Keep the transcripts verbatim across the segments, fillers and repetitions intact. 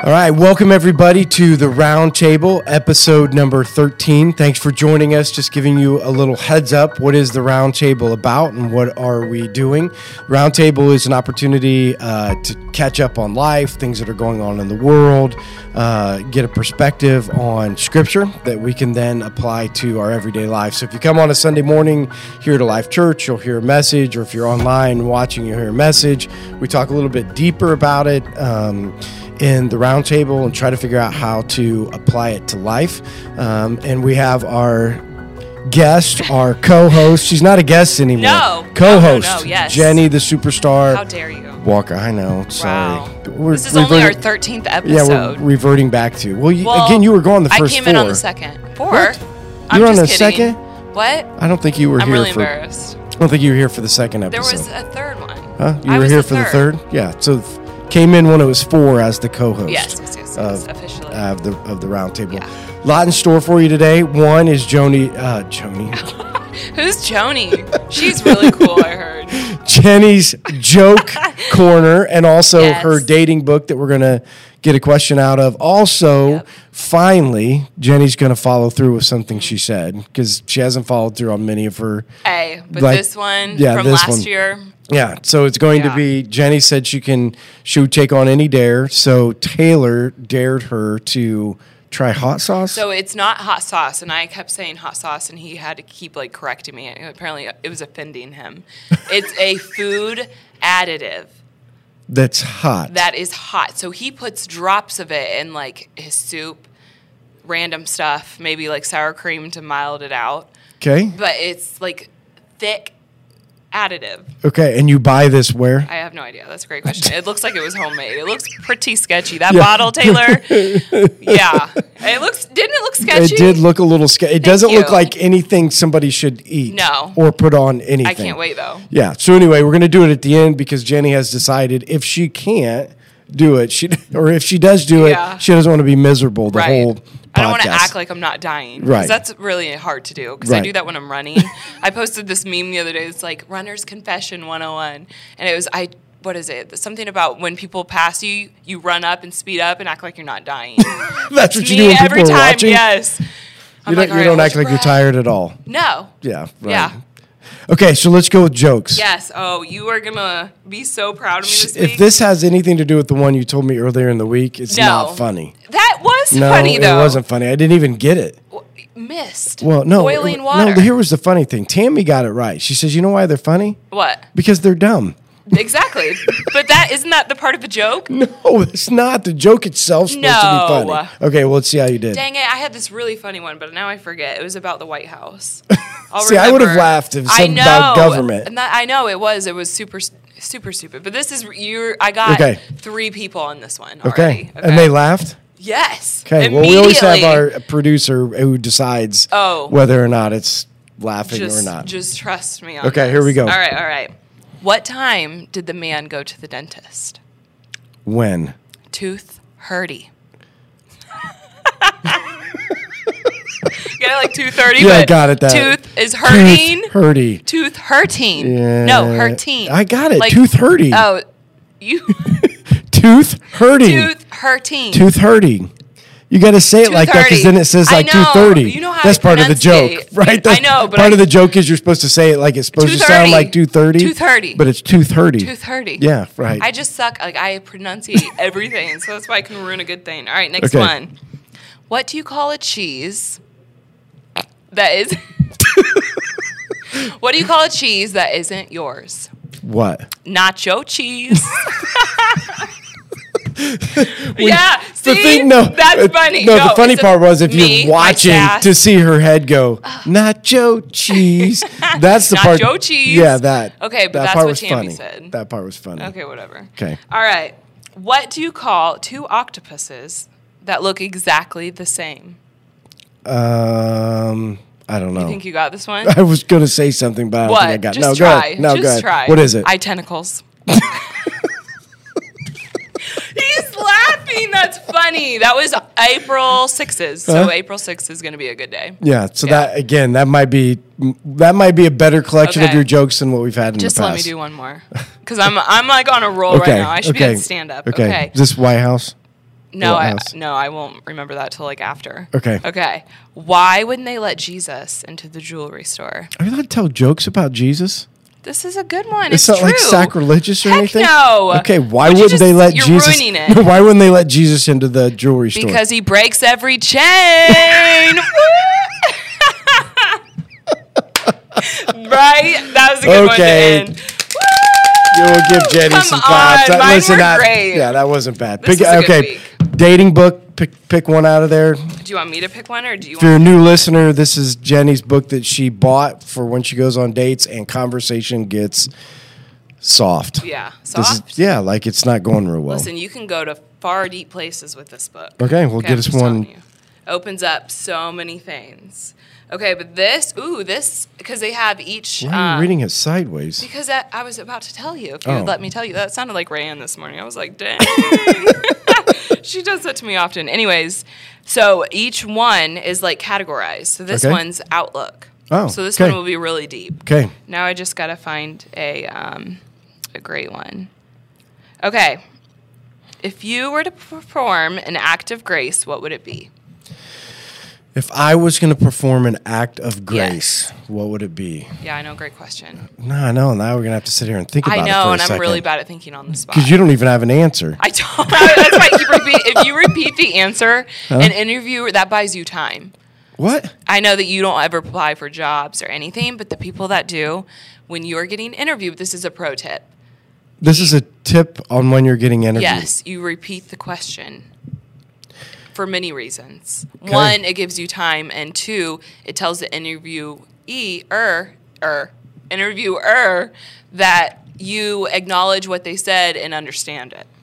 All right, welcome everybody to the Round Table, episode number thirteen. Thanks for joining us. Just giving you a little heads up. What is the Round Table about and what are we doing? Round Table is an opportunity uh, to catch up on life, things that are going on in the world, uh, get a perspective on Scripture that we can then apply to our everyday life. So if you come on a Sunday morning here to Life Church, you'll hear a message, or if you're online watching, you'll hear a message. We talk a little bit deeper about it. Um, in the round table and try to figure out how to apply it to life. Um, and we have our guest, our co-host. She's not a guest anymore. No. Co-host. No, no, no, yes. Jenny, the superstar. How dare you? Walker, I know. Sorry. Wow. We're this is only reverting, our thirteenth episode. Yeah, we're reverting back to. Well, you, well again, you were gone the first I came four. in on the second. Four? What? I'm you were on just the kidding. second? What? I don't think you were I'm here really for... embarrassed. I don't think you were here for the second There episode. was a third one. Huh? You I were was here the for third. the third? Yeah. So came in when it was four as the co-host. Yes, yes, yes, Of, yes officially. uh, of the of the round table. Yeah. Lot in store for you today. One is Joni. Uh, Joni. Who's Joni? She's really cool, I heard. Jenny's joke corner, and also Yes. her dating book that we're gonna get a question out of. Also, Yep. finally, Jenny's gonna follow through with something she said, because she hasn't followed through on many of her. Hey, but Like, this one yeah, from this last one. year. Yeah, so it's going to Yeah. be. Jenny said she can. She would take on any dare. So Taylor dared her to try hot sauce. So it's not hot sauce, and I kept saying hot sauce, and he had to keep like correcting me. And apparently, it was offending him. It's a food additive That's hot. that is hot. So he puts drops of it in like his soup, random stuff, maybe like sour cream to mild it out. Okay. But it's like thick additive. Okay, and you buy this where? I have no idea. That's a great question. It looks like it was homemade. It looks pretty sketchy. That Yeah. bottle, Taylor. Yeah. It looks. Didn't it look sketchy? It did look a little scary. It doesn't look you. like anything somebody should eat. No. Or put on anything. I can't wait though. Yeah. So anyway, we're going to do it at the end because Jenny has decided if she can't do it, she or if she does do Yeah. it, she doesn't want to be miserable the Right. whole podcast. I don't want to act like I'm not dying. Right. Because that's really hard to do. Because I Right. do that when I'm running. I posted this meme the other day. It's like Runner's Confession one oh one. And it was, I what is it? Something about when people pass you, you run up and speed up and act like you're not dying. That's what you Me do when people every are time, watching. yes. You I'm don't, like, you all right, don't hold act your like you're breath. tired at all. No. Yeah. Right. Yeah. Okay, so let's go with jokes. Yes. Oh, you are going to be so proud of me this If week. this has anything to do with the one you told me earlier in the week, it's No. not funny. That was No, funny, though. it wasn't funny. I didn't even get it. Missed. Well, no. Boiling it- water. No, here was the funny thing. Tammy got it right. She says, you know why they're funny? What? Because they're dumb. Exactly. But that isn't that the part of the joke? No, it's not. The joke itself's supposed No. to be funny. Okay, well, let's see how you did. Dang it, I had this really funny one, but now I forget. It was about the White House. I'll See, I would have remember. laughed if I something know. about government. And that, I know it was. It was super, super stupid. But this is you. I got Okay. three people on this one Okay. already. And they laughed? Yes. Okay, well, we always have Immediately. our producer who decides Oh. whether or not it's laughing just, or not. Just trust me on Okay, this. here we go. All right, all right. What time did the man go to the dentist? When? Tooth hurty. Get it like two thirty? Yeah, I but got it, that- Tooth is hurting. Tooth hurty. Tooth hurting. Yeah. No, hurting. I got it. Like- Tooth hurting. Oh, you. Tooth hurting. Tooth hurting. Tooth hurting. You got to say it Tooth like that because then it says I like know. two thirty. You know how That's I part of the joke, pronunciate. right? I know, but part I- of the joke is you're supposed to say it like it's supposed to sound two thirty. like two thirty. two thirty. But it's two thirty. Tooth hurting. Yeah, right. I just suck. Like I pronunciate everything, so that's why I can ruin a good thing. All right, next Okay. one. What do you call a cheese that is? What do you call a cheese that isn't yours? What? Nacho cheese. Yeah, see, The thing, no, that's uh, funny. No, the funny it's a- part was if me, you're my watching sass. to see her head go, nacho cheese. That's the part. Nacho cheese. Yeah, that. Okay, but that that's part what was Tammy funny. said. That part was funny. Okay, whatever. Okay. All right. What do you call two octopuses that look exactly the same? Um, I don't know. You think you got this one? I was going to say something, but I don't What? think I got. Just no, try. go ahead. No, Just go ahead. try. What is it? Eye tentacles. He's laughing. That's funny. That was April sixes. So Huh? April sixth is going to be a good day. Yeah. So Yeah. that again, that might be that might be a better collection of Okay. your jokes than what we've had in Just the let past. me do one more. Because I'm, I'm like on a roll Okay. right now. I should okay. be at stand-up. Okay. Okay. Is this White House? No, What I else? no, I won't remember that till like after. Okay. Okay. Why wouldn't they let Jesus into the jewelry store? Are you allowed to tell jokes about Jesus? This is a good one. It's, It's, not true. like sacrilegious or Heck anything? no. Okay, why Would you wouldn't they just- let you're Jesus... ruining it. Why wouldn't they let Jesus into the jewelry store? Because he breaks every chain. Right? That was a good Okay. one to end. You will give Jenny Come some claps. on, That- mine listen, were that- great. Yeah, that wasn't bad. This Pick, was a good okay, week. dating book. Pick pick one out of there. Do you want me to pick one or do you If you're a want new listener, this is Jenny's book that she bought for when she goes on dates and conversation gets soft. Yeah, This soft. is, yeah, like it's not going real well. Listen, you can go to far deep places with this book. Okay, well, get I'm us just one. telling you. Opens up so many things. Okay, but this, ooh, this, because they have each. Why are you um, reading it sideways? Because that, I was about to tell you. If you Oh. would let me tell you. That sounded like Rayanne this morning. I was like, dang. She does that to me often. Anyways, so each one is like categorized. So this Okay. one's Outlook. Oh, So this okay. one will be really deep. Okay. Now I just got to find a um, a great one. Okay. If you were to perform an act of grace, what would it be? If I was going to perform an act of grace, what would it be? Yeah, I know. Great question. No, I know. Now we're going to have to sit here and think about I it know, for a and I'm second. really bad at thinking on the spot. Because you don't even have an answer. I don't. That's why I keep repeat. If you repeat the answer, an interviewer that buys you time. What? I know that you don't ever apply for jobs or anything, but the people that do, when you're getting interviewed, this is a pro tip. This is a tip on when you're getting interviewed. Yes, you repeat the question for many reasons. Okay. One, it gives you time, and two, it tells the interviewee or er, interviewer that you acknowledge what they said and understand it.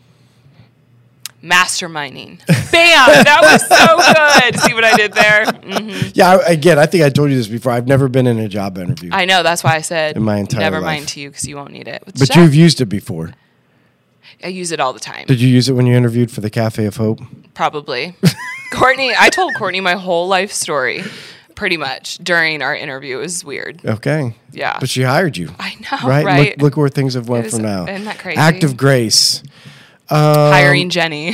Masterminding. Bam! That was so good. See what I did there? Mm-hmm. Yeah, I, again, I think I told you this before. I've never been in a job interview. I know. That's why I said In my entire never life. mind to you because you won't need it. but you've used it before. I use it all the time. Did you use it when you interviewed for the Cafe of Hope? Probably. Courtney, I told Courtney my whole life story pretty much during our interview. It was weird. Okay. Yeah. But she hired you. I know, Right? right? Look, look where things have went Is- from now. isn't that crazy? Act of grace. Hiring Jenny.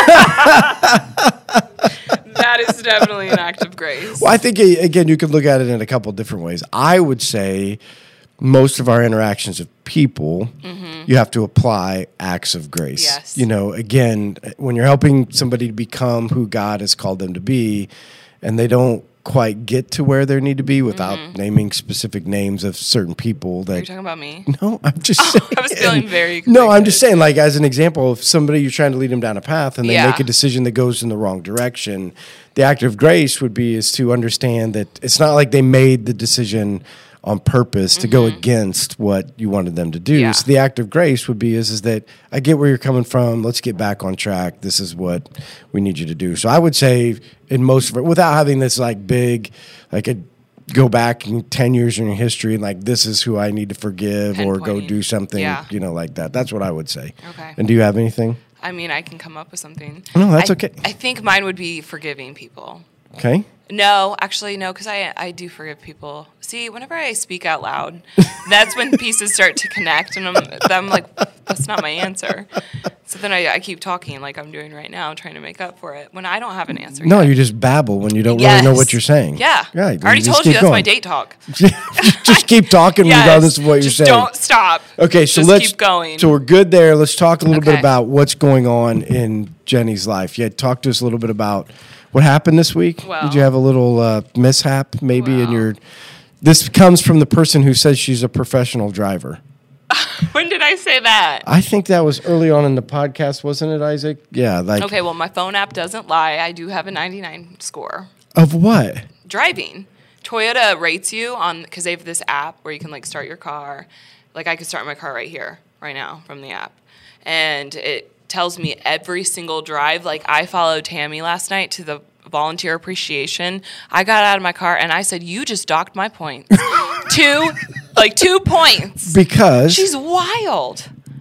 That is definitely an act of grace. Well, I think, uh, again, you could look at it in a couple different ways. I would say most of our interactions with people, you have to apply acts of grace. Yes. You know, again, when you're helping somebody to become who God has called them to be, and they don't quite get to where they need to be without naming specific names of certain people that Are you talking about me? No, I'm just saying. I was feeling very No, I'm convicted. just saying, like, as an example, if somebody you're trying to lead them down a path and they Yeah. make a decision that goes in the wrong direction, the act of grace would be is to understand that it's not like they made the decision on purpose to go against what you wanted them to do. Mm-hmm. Yeah. So the act of grace would be is, is that I get where you're coming from. Let's get back on track. This is what we need you to do. So I would say in most of it, without having this like big, like a go back in ten years in your history and like, this is who I need to forgive or go Pinpointing. do something, Yeah. you know, like that. That's what I would say. Okay. And do you have anything? I mean, I can come up with something. No, that's I- okay. I think mine would be forgiving people. Okay. No, actually, no, because I I do forgive people. See, whenever I speak out loud, that's when pieces start to connect, and I'm I'm like, that's not my answer. So then I, I keep talking like I'm doing right now, trying to make up for it when I don't have an answer. No, yet. you just babble when you don't really know Yes. what you're saying. Yeah, Right. I already just told you keep that's my going. date talk. Just keep talking Yes, regardless of what you're just saying. Don't stop. Okay, so just let's keep going. So we're good there. Let's talk a little bit Okay. about what's going on in Jenny's life. Yeah, talk to us a little bit about what happened this week. Well- Did you have a little uh, mishap maybe in Well. your? This comes from the person who says she's a professional driver. When did I say that? I think that was early on in the podcast, wasn't it, Isaac? Yeah, like Okay, well, my phone app doesn't lie. I do have a ninety-nine score. of what? Driving. Toyota rates you on because they have this app where you can like start your car. Like I could start my car right here, right now from the app, and it tells me every single drive. Like I followed Tammy last night to the volunteer appreciation. I got out of my car and I said, "You just docked my points, two, like two points." Because She's wild.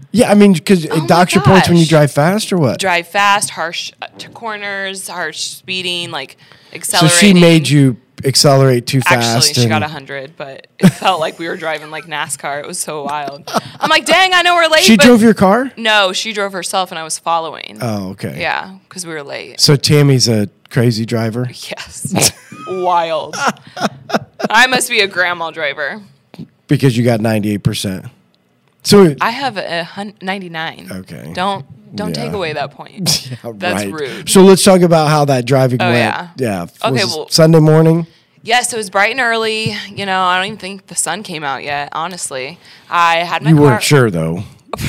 Yeah, I mean, because Oh it my docks your points when you gosh. drive fast or what? Drive fast, harsh uh, to corners, harsh speeding, like So accelerating. she made you accelerate too fast. Actually, she and- got one hundred, but it felt like we were driving like NASCAR. It was so wild. I'm like, dang, I know we're late. She but drove your car? No, she drove herself, and I was following. Oh, okay. Yeah, because we were late. So Tammy's a crazy driver? Yes. Wild. I must be a grandma driver. Because you got ninety-eight percent. So I have a hun- ninety-nine. Okay. Don't don't Yeah. take away that point. Yeah, That's right. rude. So let's talk about how that driving Oh, went. yeah. Yeah. Okay, Was it well- Sunday morning? Yes, it was bright and early. You know, I don't even think the sun came out yet, honestly. I had my You car. weren't sure though.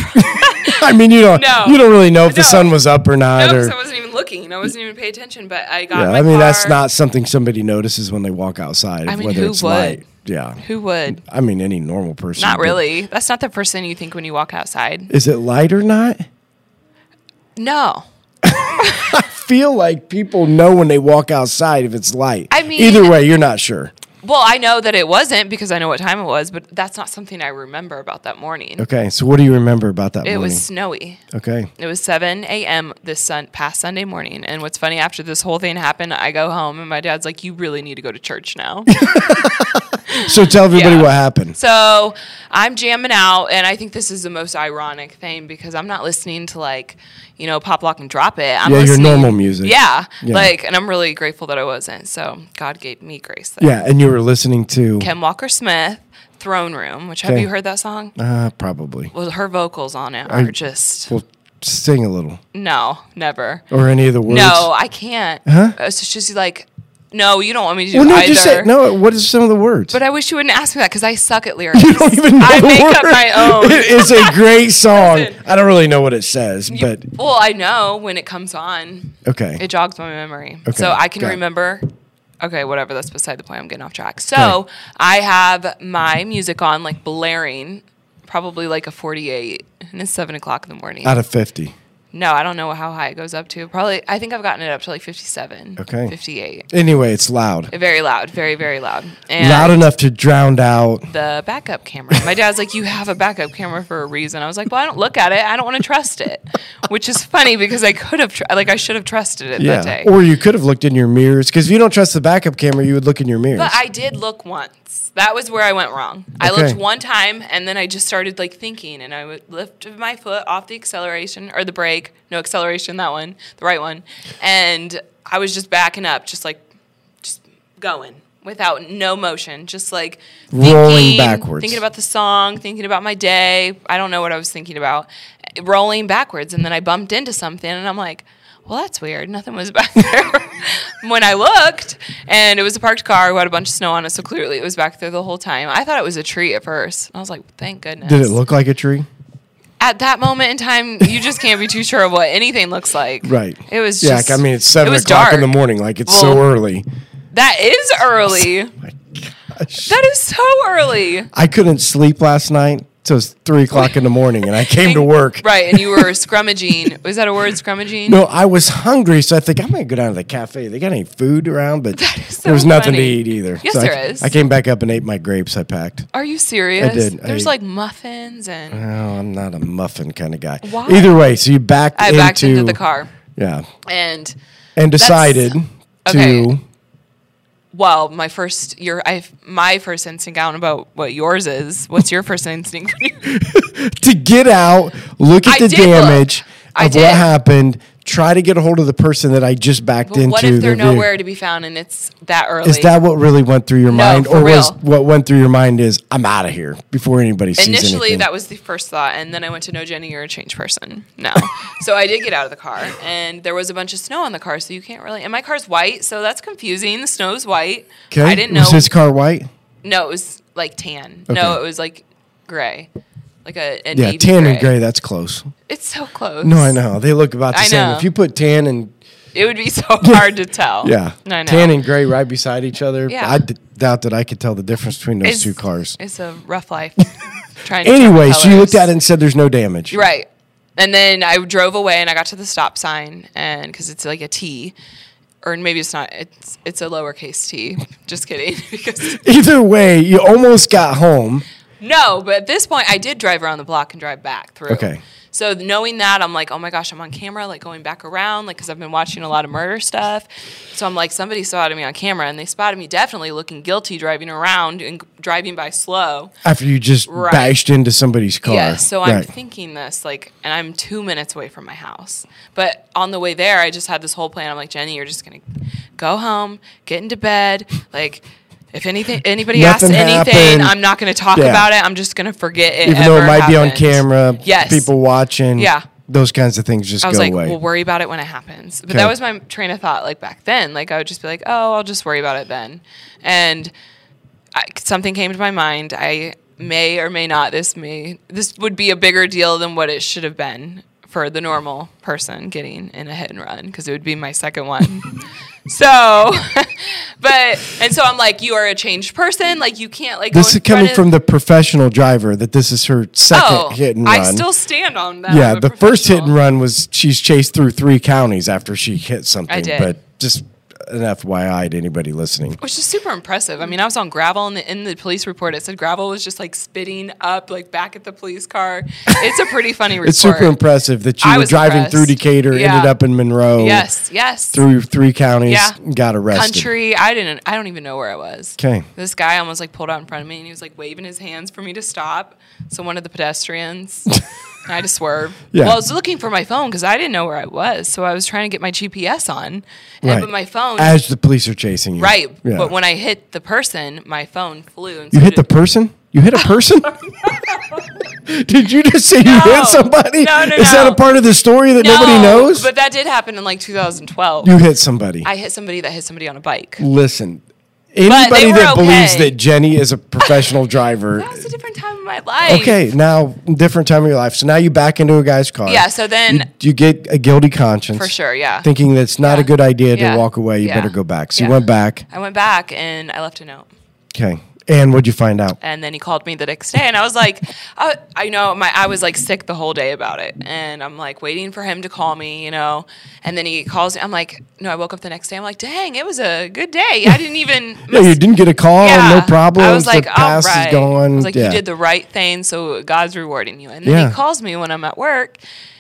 I mean, you don't. No. You don't really know if the No. sun was up or No, not. because or, I wasn't even looking. I wasn't even paying attention, but I got yeah, my I mean car. that's not something somebody notices when they walk outside. I mean, whether who it's would? light. Yeah. Who would? I mean, any normal person. Not but- really. That's not the first thing you think when you walk outside. Is it light or not? No. Feel like people know when they walk outside if it's light. I mean- either way, you're not sure. Well, I know that it wasn't because I know what time it was, but that's not something I remember about that morning. Okay, so what do you remember about that It morning? was snowy. Okay. It was seven a.m. this sun past Sunday morning. And what's funny, after this whole thing happened, I go home and my dad's like, you really need to go to church now. So tell everybody Yeah. what happened. So I'm jamming out, and I think this is the most ironic thing because I'm not listening to like, you know, Pop Lock and Drop It. I'm Yeah, your listening, normal music. Yeah, Yeah. like, and I'm really grateful that I wasn't. So God gave me grace there. Yeah, and you were listening to Ken Walker Smith, Throne Room, which have Okay. you heard that song? uh, probably. Well, her vocals on it are I- just Well, sing a little no, never. or any of the words. No, I can't. Huh? It's just like, no, you don't want me to do Well, no, either. just say no. What is some of the words? But I wish you wouldn't ask me that because I suck at lyrics. You don't even know I the make word. up my own. It's a great song. Listen. I don't really know what it says, but Well, I know when it comes on, okay. it jogs my memory. Okay, So I can got it. remember. Okay, whatever. That's beside the point. I'm getting off track. So I have my music on, like blaring, probably like a forty-eight, and it's seven o'clock in the morning. Out of fifty. No, I don't know how high it goes up to. Probably, I think I've gotten it up to like fifty-seven. Okay. fifty-eight. Anyway, it's loud. Very loud. Very, very loud. And Loud enough to drown out. the backup camera. My dad's like, you have a backup camera for a reason. I was like, well, I don't look at it. I don't want to trust it, which is funny because I could have, tr- like, I should have trusted it Yeah. that day. Or you could have looked in your mirrors because if you don't trust the backup camera, you would look in your mirrors. But I did look once. That was where I went wrong. I Okay. looked one time and then I just started like thinking and I would lift my foot off the acceleration or the brake. No acceleration, that one, the right one. And I was just backing up, just like, just going without no motion, just like Rolling thinking, backwards. Thinking about the song, thinking about my day. I don't know what I was thinking about. Rolling backwards. And then I bumped into something and I'm like, well, that's weird. Nothing was back there when I looked, and it was a parked car who had a bunch of snow on it, so clearly it was back there the whole time. I thought it was a tree at first. And I was like, thank goodness. Did it look like a tree? At that moment in time, you just can't be too sure of what anything looks like. Right. It was Yeah, just. I mean, it's seven it was o'clock in the dark. morning. Like, it's so Well, early. That is early. My gosh. That is so early. I couldn't sleep last night till it was three o'clock in the morning, and I came to work. Right, and you were scrummaging. Was that a word, scrummaging? No, I was hungry, so I think I'm going to go down to the cafe. They got any food around? But That is so there was nothing to funny. eat either. Yes, so there I, is. I came back up and ate my grapes I packed. Are you serious? I did. I There's ate- like muffins and. Oh, I'm not a muffin kind of guy. Why? Either way, so you backed I into, backed into the car. Yeah. And. And decided okay. to Well, my first your I my first instinct. I don't know about what yours is. What's your first instinct? to get out, look at I the did look. damage I of did. what happened, try to get a hold of the person that I just backed But into. what if they're their vehicle. nowhere to be found and it's that early? Is that what really went through your No, mind, for or was real. what went through your mind is I'm out of here before anybody sees Initially, anything? that was the first thought, and then I went to no, Jenny, you're a changed person now. So I did get out of the car, and there was a bunch of snow on the car, so you can't really. And my car's white, so that's confusing. The snow's white. Okay, I didn't know. Was his car white? No, it was like tan. Okay. No, it was like gray, like a, a Yeah, navy tan gray. and gray. That's close. It's so close. No, I know they look about the I same. know. If you put tan and It would be so hard to tell. yeah, I know. tan and gray right beside each other. Yeah. I d- doubt that I could tell the difference between those It's- two cars. It's a rough life. Trying to tell Anyway, the so you looked colors. at it and said there's no damage. Right. And then I drove away and I got to the stop sign and because it's like a T, or maybe it's not. It's it's a lowercase T. Just kidding. Because Either way, you almost got home. No, but at this point, I did drive around the block and drive back through. Okay. So knowing that, I'm like, oh my gosh, I'm on camera, like going back around, like, because I've been watching a lot of murder stuff. So I'm like, somebody spotted me on camera, and they spotted me definitely looking guilty driving around and driving by slow. After you just Right. bashed into somebody's car. Yeah, so I'm Right. thinking this, like, and I'm two minutes away from my house. But on the way there, I just had this whole plan. I'm like, Jenny, you're just going to go home, get into bed, like, if anything, anybody asks Nothing anything, happened. I'm not going to talk Yeah. about it. I'm just going to forget it. Even though it ever might be on happened. camera, Yes. people watching. Yeah. Those kinds of things just I was go like, away. we'll worry about it when it happens. But Okay. that was my train of thought, like back then. Like I would just be like, oh, I'll just worry about it then. And I, something came to my mind. I may or may not. This may this would be a bigger deal than what it should have been for the normal person getting in a hit and run, because it would be my second one. So, but and so I'm like, you are a changed person. Like you can't like. This go is in coming front from of, the professional driver that this is her second oh, hit and run. I still stand on that. yeah, I'm a the first hit and professional. run was she's chased through three counties after she hit something. I did. But just an F Y I to anybody listening. Which is super impressive. I mean, I was on gravel, and in the police report, it said gravel was just like spitting up, like back at the police car. It's a pretty funny report. It's super impressive that you I were was driving impressed. through Decatur, Yeah. ended up in Monroe. Yes, yes. Through three counties, Yeah. got arrested. Country. I didn't. I don't even know where I was. 'Kay. This guy almost like pulled out in front of me, and he was like waving his hands for me to stop. So one of the pedestrians. I had to swerve. Yeah. Well, I was looking for my phone because I didn't know where I was, so I was trying to get my G P S on, and Right. but my phone. As the police are chasing you. Right, Yeah. but when I hit the person, my phone flew. And You so hit the did- person? You hit a person? Did you just say you No. hit somebody? No, no, Is that no. a part of the story that nobody No, knows? But that did happen in like two thousand twelve. You hit somebody. I hit somebody that hit somebody on a bike. Listen, they anybody were that believes okay. that Jenny is a professional driver. That was a different time in my life. Okay, now different time of your life. So now you back into a guy's car. Yeah, so then- you, you get a guilty conscience. For sure, yeah. Thinking that it's not Yeah. a good idea to Yeah. walk away. You Yeah. better go back. So you Yeah. went back. I went back and I left a note. Okay. And what'd you find out? And then he called me the next day, and I was like, I, I know my I was like sick the whole day about it, and I'm like waiting for him to call me, you know. And then he calls me. I'm like, no, I woke up the next day. I'm like, dang, it was a good day. I didn't even. Yeah, you didn't get a call. Yeah. No problems. I was like, the all pass right. is going. I was like, yeah. you did the right thing, so God's rewarding you. And then Yeah. he calls me when I'm at work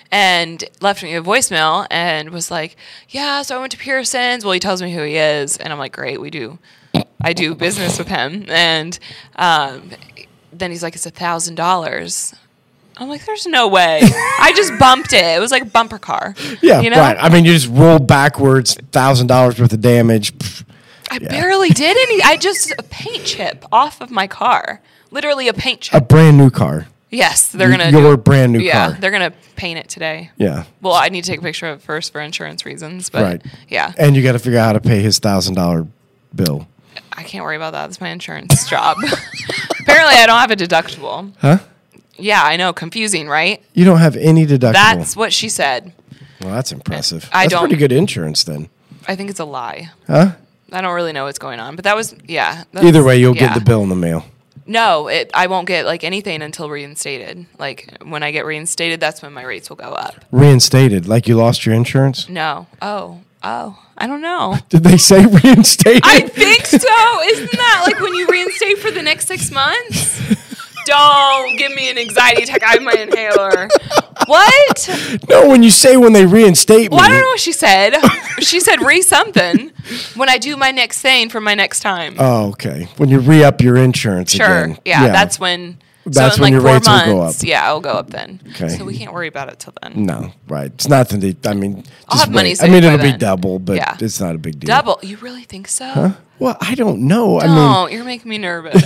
and left me a voicemail and was like, yeah, so I went to Pearson's. Well, he tells me who he is, and I'm like, great, we do. I do business with him. And um, then he's like, it's a thousand dollars. I'm like, there's no way. I just bumped it. It was like a bumper car. Yeah, you know? right. I mean, you just rolled backwards, thousand dollars worth of damage. Pfft. I barely did any. I just a paint chip off of my car. Literally a paint chip. A brand new car. Yes, they're gonna Your do, brand new yeah, car. they're gonna paint it today. Yeah. Well, I need to take a picture of it first for insurance reasons, but Right. yeah, And you got to figure out how to pay his thousand dollar bill. I can't worry about that. That's my insurance job. Apparently, I don't have a deductible. Huh? Yeah, I know. Confusing, right? You don't have any deductible. That's what she said. well, that's impressive. I that's don't- pretty good insurance then. I think it's a lie. Huh? I don't really know what's going on, but that was yeah. that's- Either way, you'll yeah. get the bill in the mail. No, it. I won't get like anything until reinstated. Like when I get reinstated, that's when my rates will go up. Reinstated, like you lost your insurance? No. Oh. Oh. I don't know. Did they say reinstated? I think so. Isn't that like when you reinstate for the next six months? Don't give me an anxiety attack. I have my inhaler. What? no, when you say when they reinstate Well, me. I don't know what she said. She said re something when I do my next thing for my next time. Oh, okay. When you re up your insurance sure. again. Yeah, that's when. That's so when in like your four rates will months, go up. Yeah, it'll go up then. Okay. So we can't worry about it till then. No, right. It's nothing to, I mean, just I'll have money wait. I saved mean, by it'll be then. double, but Yeah. it's not a big deal. Double? You really think so? Well, I don't know. I Don't. mean, You're making me nervous.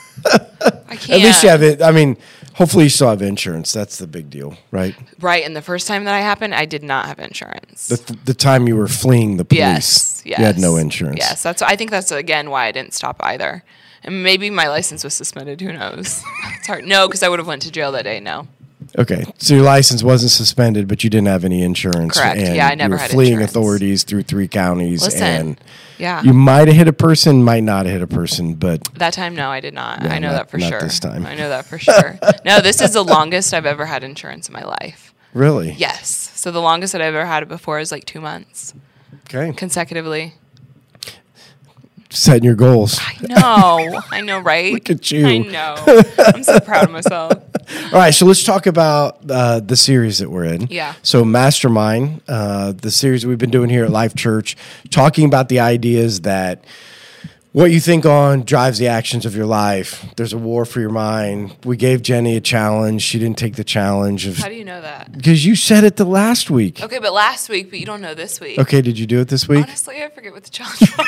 I can't. at least you have it. I mean, hopefully you still have insurance. That's the big deal, right? Right, and the first time that I happened, I did not have insurance. The, the time you were fleeing the police, Yes, yes. you had no insurance. Yes, that's. I think that's again why I didn't stop either. And maybe my license was suspended. Who knows? It's hard. No, because I would have went to jail that day. No. Okay, so your license wasn't suspended, but you didn't have any insurance. Correct. And Yeah, I never you were had fleeing insurance. authorities through three counties. Listen, and yeah. you might have hit a person, might not have hit a person, but That time, no, I did not. Yeah, I know not- that for not sure. this time. I know that for sure. No, this is the longest I've ever had insurance in my life. really, Yes. So the longest that I've ever had it before is like two months okay. consecutively. setting your goals. I know. I know, right? Look at you. I know. I'm so proud of myself. All right, so let's talk about uh, the series that we're in. Yeah. So Mastermind, uh, the series that we've been doing here at Life Church, talking about the ideas that what you think on drives the actions of your life. There's a war for your mind. We gave Jenny a challenge. She didn't take the challenge. Of, How do you know that? because you said it the last week. Okay, but last week, but you don't know this week. Okay, did you do it this week? Honestly, I forget what the challenge was.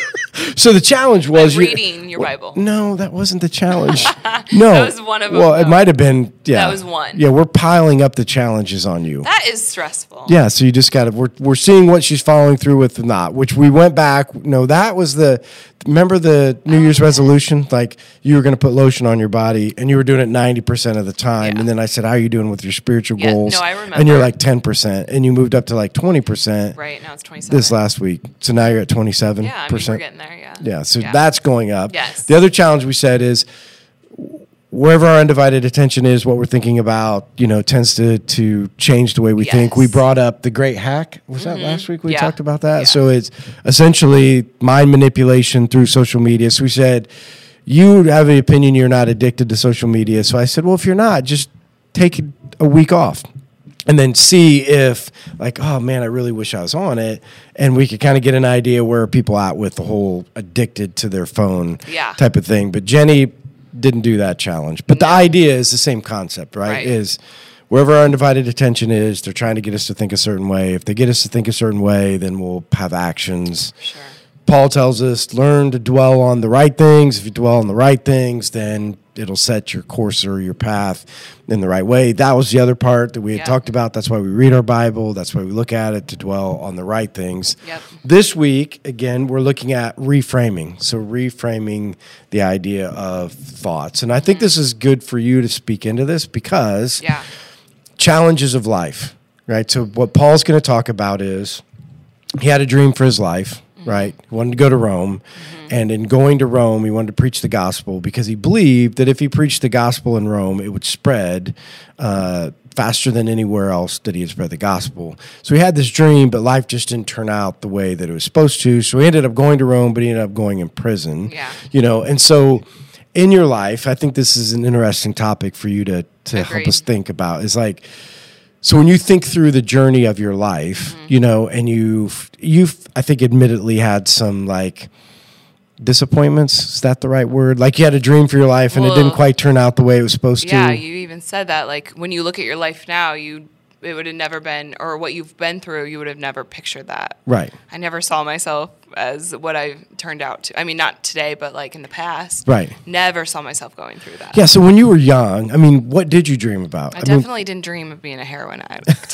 So the challenge was Like you- reading your well, Bible. No, that wasn't the challenge. No, That was one of them, Well, it though. might have been. Yeah, That was one. Yeah, we're piling up the challenges on you. That is stressful. Yeah, so you just got to. We're we're seeing what she's following through with or not. Which we went back. No, that was the. Remember the New Year's resolution? Like you were going to put lotion on your body, and you were doing it ninety percent of the time. Yeah. And then I said, "How are you doing with your spiritual Yeah, goals?" no, I And remember. you're like ten percent, and you moved up to like twenty percent Right, now it's twenty-seven. this last week. So now you're at twenty-seven Yeah, I mean, percent. we're getting there, yeah. Yeah, so Yeah. that's going up. Yes. The other challenge we said is wherever our undivided attention is, what we're thinking about, you know, tends to to change the way we think. We Yes. brought up the great hack. Was that last week we Yeah. talked about that? Yeah. So it's essentially mind manipulation through social media. So we said, you have an opinion you're not addicted to social media. So I said, well, if you're not, just take a week off. And then see if, like, oh man, I really wish I was on it, and we could kind of get an idea where people at with the whole addicted to their phone Yeah. type of thing. But Jenny didn't do that challenge. But the idea is the same concept, right? Right. Is wherever our undivided attention is, they're trying to get us to think a certain way. If they get us to think a certain way, then we'll have actions. Sure. Paul tells us, learn to dwell on the right things. If you dwell on the right things, then it'll set your course or your path in the right way. That was the other part that we had Yeah. talked about. That's why we read our Bible. That's why we look at it, to dwell on the right things. Yep. This week, again, we're looking at reframing. So reframing the idea of thoughts. And I think this is good for you to speak into this because Yeah. challenges of life, right? So what Paul's going to talk about is he had a dream for his life, right? He wanted to go to Rome. And in going to Rome, he wanted to preach the gospel because he believed that if he preached the gospel in Rome, it would spread uh, faster than anywhere else that he had spread the gospel. So he had this dream, but life just didn't turn out the way that it was supposed to. So he ended up going to Rome, but he ended up going in prison. Yeah. You know, and so in your life, I think this is an interesting topic for you to, to help Agreed. us think about. Is like, so when you think through the journey of your life, Mm-hmm. you know, and you've, you've, I think admittedly had some like disappointments. Is that the right word? Like you had a dream for your life and it didn't Well, quite turn out the way it was supposed Yeah, to. you even said that. Like when you look at your life now, you it would have never been, or what you've been through, you would have never pictured that. Right. I never saw myself as what I turned out to. I mean, not today, but like in the past. Right. Never saw myself going through that. Yeah. So when you were young, I mean, what did you dream about? I, mean, definitely didn't dream of being a heroin addict.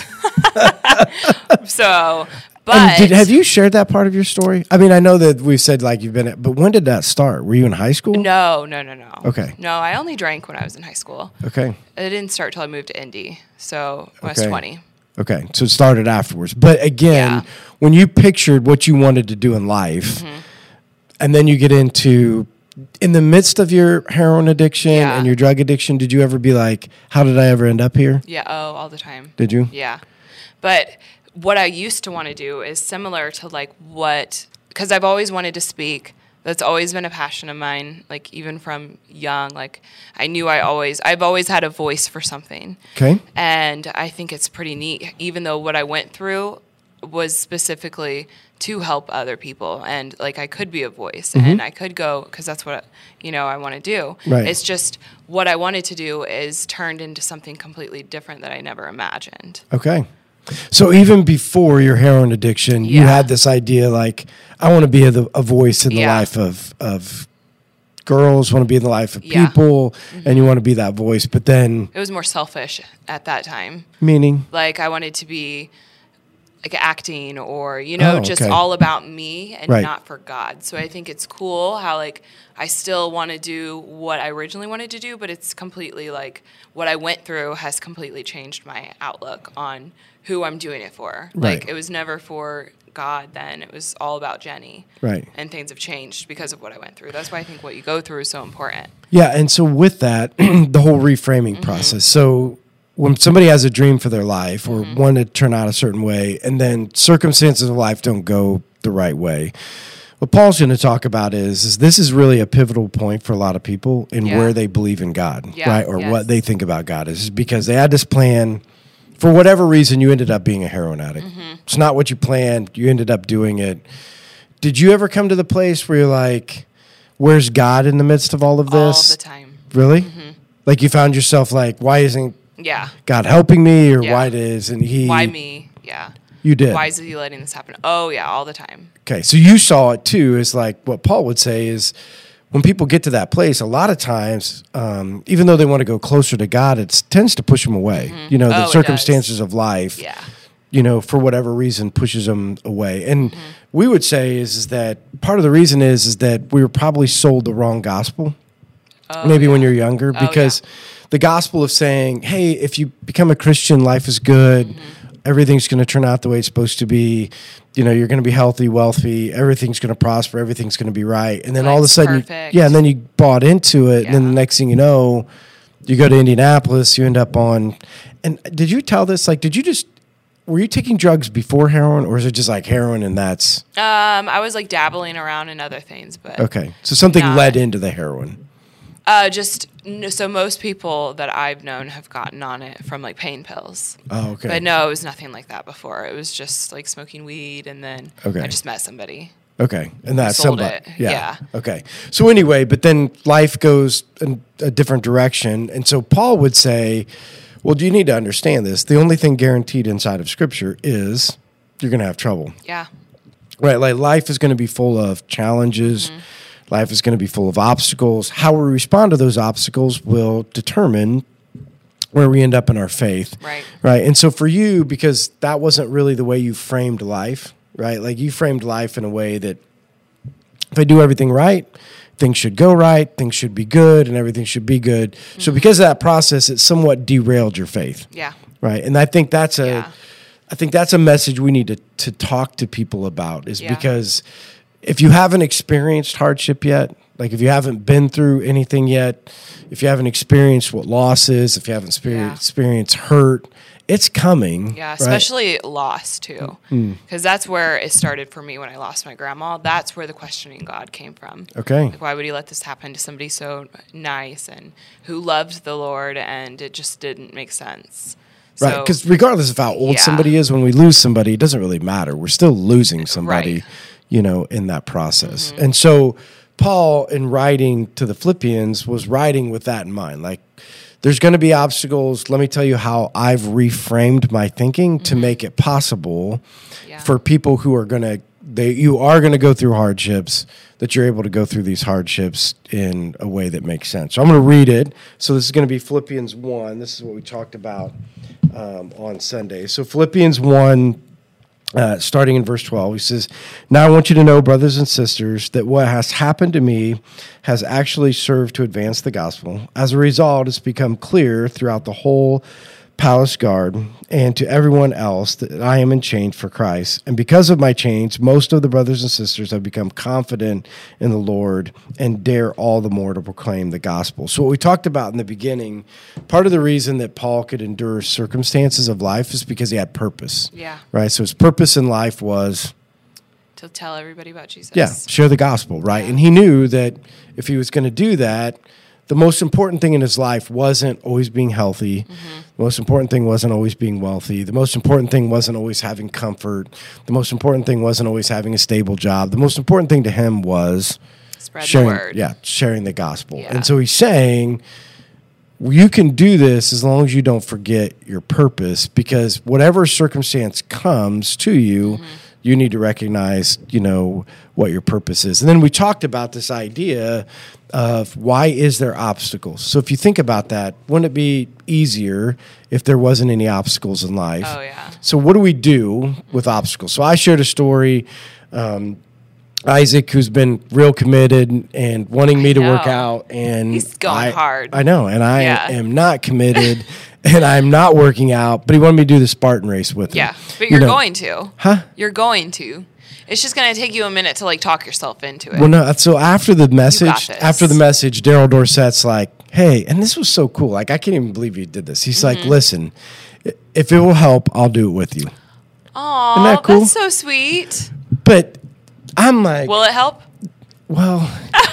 So, but and did, have you shared that part of your story? I mean, I know that we've said like you've been, but when did that start? Were you in high school? No, no, no, no. Okay. No, I only drank when I was in high school. Okay. It didn't start till I moved to Indy. So when I Okay. was twenty. Okay. So it started afterwards. But again, Yeah. when you pictured what you wanted to do in life, Mm-hmm. and then you get into, in the midst of your heroin addiction Yeah. and your drug addiction, did you ever be like, how did I ever end up here? Yeah. Oh, all the time. Did you? Yeah. But what I used to want to do is similar to like what, because I've always wanted to speak. That's always been a passion of mine, like even from young. Like I knew I always, I've always had a voice for something. Okay. And I think it's pretty neat, even though what I went through was specifically to help other people. And like I could be a voice and I could go, because that's what, you know, I want to do. Right. It's just what I wanted to do is turned into something completely different that I never imagined. Okay. So even before your heroin addiction, you Yeah. had this idea like, I want to be a, a voice in the Yeah. life of, of girls, want to be in the life of Yeah. people, and you want to be that voice. But then, It was more selfish at that time. meaning, Like I wanted to be like acting or, you know, Oh, just okay. all about me and Right. not for God. So I think it's cool how like I still want to do what I originally wanted to do, but it's completely like what I went through has completely changed my outlook on who I'm doing it for. Right. Like it was never for God then. It was all about Jenny. Right. And things have changed because of what I went through. That's why I think what you go through is so important. yeah. And so with that, the whole reframing Mm-hmm. process. So when somebody has a dream for their life or Mm-hmm. want to turn out a certain way, and then circumstances of life don't go the right way, what Paul's going to talk about is, is this is really a pivotal point for a lot of people in Yeah. where they believe in God, Yeah, right? Or yes. what they think about God is because they had this plan. For whatever reason, you ended up being a heroin addict. Mm-hmm. It's not what you planned. You ended up doing it. Did you ever come to the place where you're like, where's God in the midst of all of All this? the time. Really? Like you found yourself like, why isn't Yeah. God helping me, or Yeah. why isn't He? Why me? Yeah. You did. Why is he letting this happen? Oh, yeah, all the time. Okay, so you saw it too. Is like what Paul would say is when people get to that place, a lot of times, um, even though they want to go closer to God, it tends to push them away. You know, Oh, the it does. circumstances of life. Yeah. You know, for whatever reason, pushes them away. And Mm-hmm. we would say is, is that part of the reason is is that we were probably sold the wrong gospel. Oh, maybe when yeah. you're younger, Oh, because the gospel of saying, hey, if you become a Christian, life is good. Mm-hmm. Everything's going to turn out the way it's supposed to be. You know, you're going to be healthy, wealthy. Everything's going to prosper. Everything's going to be right. And then all of a Life's sudden, you, perfect. yeah, and then you bought into it. And then Yeah. the next thing you know, you go to Indianapolis, you end up on. And did you tell this? Like, did you just, were you taking drugs before heroin, or is it just like heroin and that's, Um, I was like dabbling around in other things, but okay. So something Not- led into the heroin. uh, just n- so most people that I've known have gotten on it from like pain pills. Oh, okay. But no, it was nothing like that before. It was just like smoking weed, and then Okay. I just met somebody. Okay, and that's sold somebody. it. Yeah. Yeah. Okay. So anyway, but then life goes in a different direction, and so Paul would say, "Well, you need to understand this. The only thing guaranteed inside of Scripture is you're going to have trouble, Yeah. right? Like life is going to be full of challenges. Mm-hmm. Life is going to be full of obstacles. How we respond to those obstacles will determine where we end up in our faith, Right. Right. And so for you, because that wasn't really the way you framed life, right? Like you framed life in a way that if I do everything right, things should go right, things should be good, and everything should be good. Mm-hmm. So because of that process, it somewhat derailed your faith, Yeah. right? And I think that's a, Yeah. I think that's a message we need to to talk to people about, is Yeah. because if you haven't experienced hardship yet, like if you haven't been through anything yet, if you haven't experienced what loss is, if you haven't exper- Yeah. experienced hurt, it's coming. Yeah, right? especially loss too, Hmm. because that's where it started for me when I lost my grandma. That's where the questioning God came from. Okay. Like, why would He let this happen to somebody so nice and who loved the Lord? And it just didn't make sense. Right, So- because regardless of how old Yeah. somebody is, when we lose somebody, it doesn't really matter. We're still losing somebody, Right. you know, in that process. And so Paul, in writing to the Philippians, was writing with that in mind. Like, there's going to be obstacles. Let me tell you how I've reframed my thinking to make it possible Yeah. for people who are going to, they you are going to go through hardships, that you're able to go through these hardships in a way that makes sense. So I'm going to read it. So this is going to be Philippians one. This is what we talked about um, on Sunday. So Philippians one, uh, starting in verse twelve, he says, "Now I want you to know, brothers and sisters, that what has happened to me has actually served to advance the gospel. As a result, it's become clear throughout the whole palace guard and to everyone else that I am in chains for Christ. And because of my chains, most of the brothers and sisters have become confident in the Lord and dare all the more to proclaim the gospel." So what we talked about in the beginning, part of the reason that Paul could endure circumstances of life is because he had purpose. Yeah. Right? So his purpose in life was, To tell everybody about Jesus. yeah, share the gospel, right? And he knew that if he was going to do that, the most important thing in his life wasn't always being healthy. Mm-hmm. The most important thing wasn't always being wealthy. The most important thing wasn't always having comfort. The most important thing wasn't always having a stable job. The most important thing to him was Spread sharing, the word. yeah, sharing the gospel. Yeah. And so he's saying, you can do this as long as you don't forget your purpose, because whatever circumstance comes to you, Mm-hmm. you need to recognize, you know, what your purpose is. And then we talked about this idea of why is there obstacles? So if you think about that, wouldn't it be easier if there wasn't any obstacles in life? Oh, yeah. So what do we do with obstacles? So I shared a story, um, Isaac, who's been real committed and wanting me to work know. out, and He's going I- hard. I know, and I Yeah. am not committed, and I'm not working out. But he wanted me to do the Spartan race with him. Yeah, but You you're know. going to. Huh? You're going to. It's just going to take you a minute to like talk yourself into it. Well, no. So after the message, this. after the message, Daryl Dorsett's like, "Hey," and this was so cool. Like, I can't even believe you did this. He's like, Mm-hmm. "Listen, i- if it will help, I'll do it with you." Aw, Isn't that cool? that's so sweet. But I'm like, Will it help? well,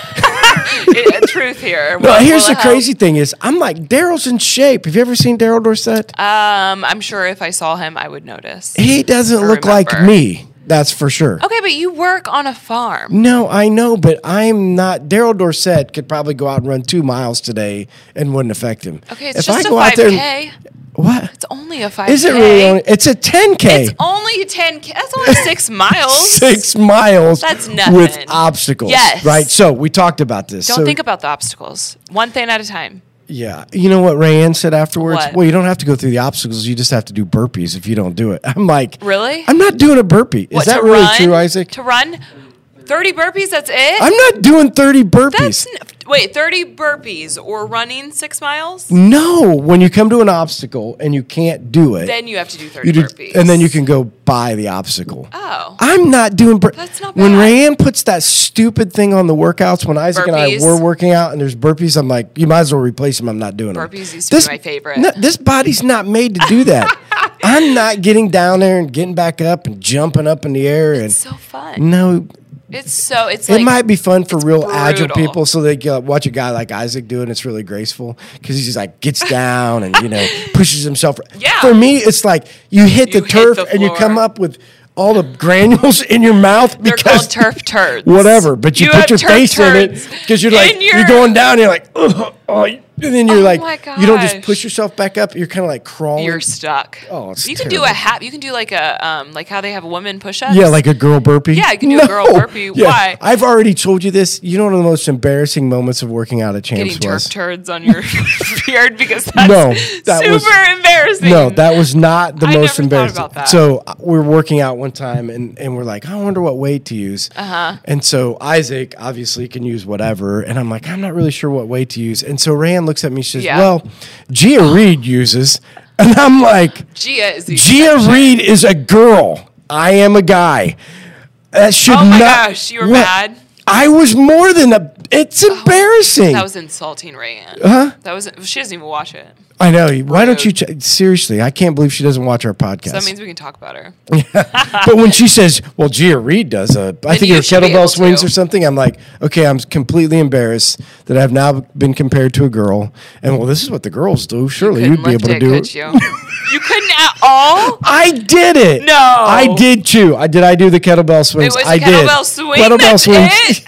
It- truth here. no, Will- here's will the it crazy thing is, I'm like, Daryl's in shape. Have you ever seen Daryl Dorsett? help? Um, I'm sure if I saw him, I would notice. He doesn't I look like remember. me. That's for sure. Okay, but you work on a farm. No, I know, but I'm not. Daryl Dorsett could probably go out and run two miles today and wouldn't affect him. Okay, it's If just I a go out there five and- K. what? It's only a five K. Is it really only? It's a ten K. It's only ten K. That's only six miles. Six miles. That's nothing. With obstacles. Yes. Right. So we talked about this. Don't so, think about the obstacles. One thing at a time. Yeah. You know what Rayanne said afterwards? What? Well, you don't have to go through the obstacles. You just have to do burpees if you don't do it. I'm like, Really? I'm not doing a burpee. Is What, that to really run? true, Isaac? To run thirty burpees, that's it? I'm not doing thirty burpees. That's n- wait, thirty burpees or running six miles? No, when you come to an obstacle and you can't do it, Then you have to do thirty you do, burpees. and then you can go by the obstacle. Oh. I'm not doing bur- That's not When bad. Rayanne puts that stupid thing on the workouts, when Isaac and I Burpees. were working out and there's burpees, I'm like, you might as well replace them. I'm not doing them. Burpees used to be my favorite. No, this body's not made to do that. I'm not getting down there and getting back up and jumping up in the air. And It's so fun. no, It's so it's it like might be fun for real agile brutal. people, so they uh, watch a guy like Isaac do it. And it's really graceful because he's just like gets down and you know pushes himself. Yeah. For me, it's like you hit You the hit turf the and you floor. come up with all the granules in your mouth they're because called turf turds. whatever. But you, You put have your turf face in it turds because you're like in your- you're going down. And you're like Ugh, oh, and then you're Oh like my you don't just gosh. push yourself back up. You're kind of like crawling. You're stuck. Oh, it's you can do terrible. a half. You can do like a um, like how they have women push-ups. Yeah, like a girl burpee. Yeah, you can do a girl burpee. Yeah. Why? I've already told you this. You know one of the most embarrassing moments of working out at Champs getting was? turf turds on your beard because that's No, that super was- embarrassing. No, that was not the I most never thought embarrassing. about that. So uh, we're working out one time, and, and we're like, I wonder what weight to use. Uh-huh. And so Isaac obviously can use whatever, and I'm like, I'm not really sure what weight to use. And so Rand looks at me, she says, Yeah. well, Gia Reed uses, and I'm like, Gia is the Gia exception. Reed is a girl. I am a guy. That should Oh my not. gosh, you were What? mad? I was more than a. It's embarrassing. That was insulting, Rayanne. Huh? That was. She doesn't even watch it. I know. Why don't you Rude. ch- seriously? I can't believe she doesn't watch our podcast. So that means we can talk about her. But when she says, "Well, Gia Reed does a," I think you her should be able kettlebell swings to. or something. I'm like, okay, I'm completely embarrassed that I've now been compared to a girl. And well, this is what the girls do. Surely Couldn't you'd be lift able to it, do could it. you? You couldn't at all. I did it. No. I did too. I did. I do the kettlebell swings. It was I a did. kettlebell swing. Kettlebell That's swings. it.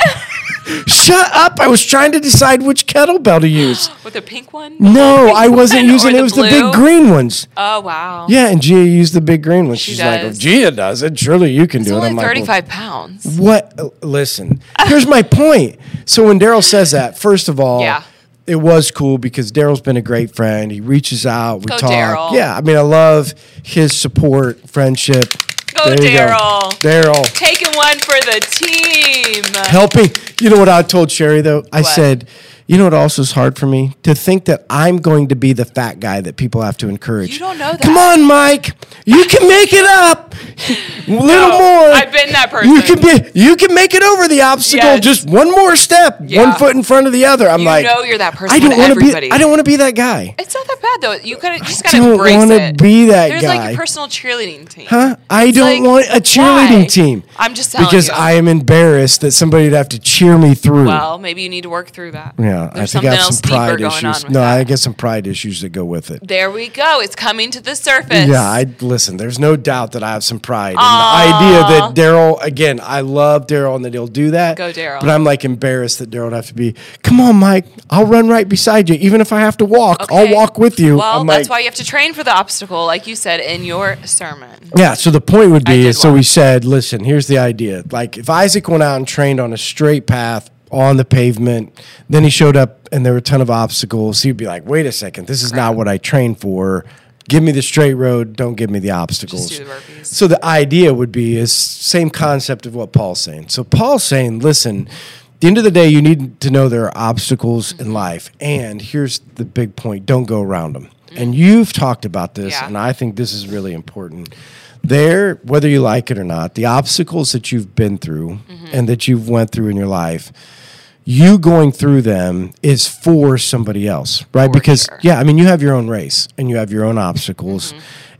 Shut up! I was trying to decide which kettlebell to use. With the pink one. No, I wasn't one or using. It the was the blue? big green ones. Oh wow. Yeah, and Gia used the big green one. She She's like, oh, does. Gia does it. Surely you can It's do it. only I'm like, well, thirty-five pounds. what? uh, Listen, here's my point. So when Daryl says that, first of all, Yeah. it was cool because Daryl's been a great friend. He reaches out, we Go talk. Daryl. Yeah, I mean, I love his support, friendship. Go, There you go. Daryl. Daryl. Taking one for the team. Helping. You know what I told Sherry, though? I What? said, you know what also is hard for me? To think that I'm going to be the fat guy that people have to encourage. You don't know that. Come on, Mike. You can make it up. A little No, more. I've been that person. You can be. You can make it over the obstacle. Yes. Just one more step. Yeah. One foot in front of the other. I'm You like, know you're that person I don't to want to be. everybody. I don't want to be that guy. It's not that bad though. You could just I gotta don't embrace wanna it. be that There's guy. like a personal cheerleading team. Huh? I It's don't like, want a cheerleading why? team. I'm just telling because you. I am embarrassed that somebody'd have to cheer me through. Well, maybe you need to work through that. yeah, There's I think I something have else some pride deeper going on issues. with No, that. I get some pride issues that go with it. There we go. It's coming to the surface. Yeah, I listen. There's no doubt that I have some pride, and Aw. the idea that Daryl. Again, I love Daryl, and that he'll do that. Go, Daryl. But I'm like embarrassed that Daryl would have to be. Come on, Mike. I'll run right beside you, even if I have to walk. Okay. I'll walk with you. Well, I'm that's like, why you have to train for the obstacle, like you said in your sermon. Yeah, so the point would I be did is so we walk. said, listen, here's the idea. Like if Isaac went out and trained on a straight path on the pavement, then he showed up and there were a ton of obstacles, he'd be like, wait a second, this is not what I trained for. Give me the straight road, don't give me the obstacles. Just do the burpees. So the idea would be is same concept of what Paul's saying. So Paul's saying, listen, at the end of the day, you need to know there are obstacles in life. And here's the big point, don't go around them. And you've talked about this, Yeah. and I think this is really important. There, whether you like it or not, the obstacles that you've been through Mm-hmm. and that you've went through in your life, you going through them is for somebody else, right? For because sure. yeah, I mean, you have your own race and you have your own obstacles. Mm-hmm.